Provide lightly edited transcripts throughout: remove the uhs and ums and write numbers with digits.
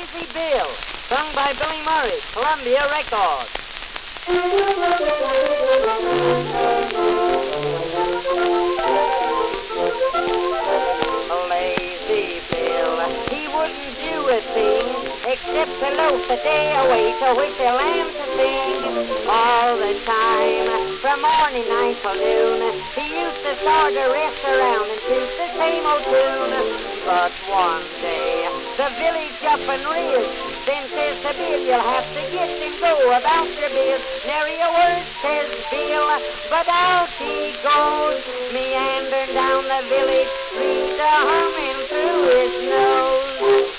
Lazy Bill, sung by Billy Murray, Columbia Records. Lazy Bill, he wouldn't do a thing except to loaf the day away to whistle and to sing. All the time, from morning, night till noon, he used to sort of rest around and choose the same old tune. But one day, the village up and riz, then says to Bill, you'll have to get and go about your biz. Nary a word says Bill, but out he goes, meandering down the village street, humming through his nose.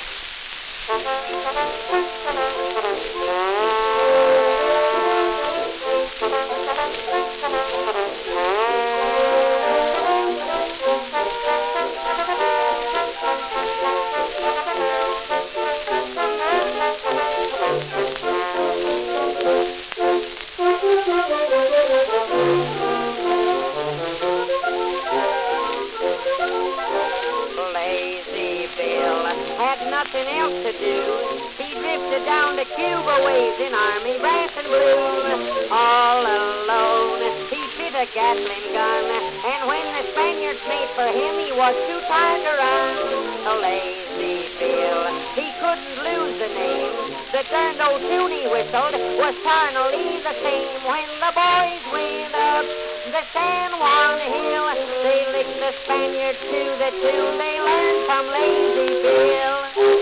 Lazy Bill had nothing else to do. He drifted down to Cuba ways in army brass and blue. All alone, he fit a Gatling gun, and when the Spaniards made for him, he was too tired to run. Lazy Bill, he couldn't lose the name. The darned old tune he whistled was eternally the same. When the boys went up the San Juan Hill, they licked the Spaniards to the tune they learned from Lazy Bill.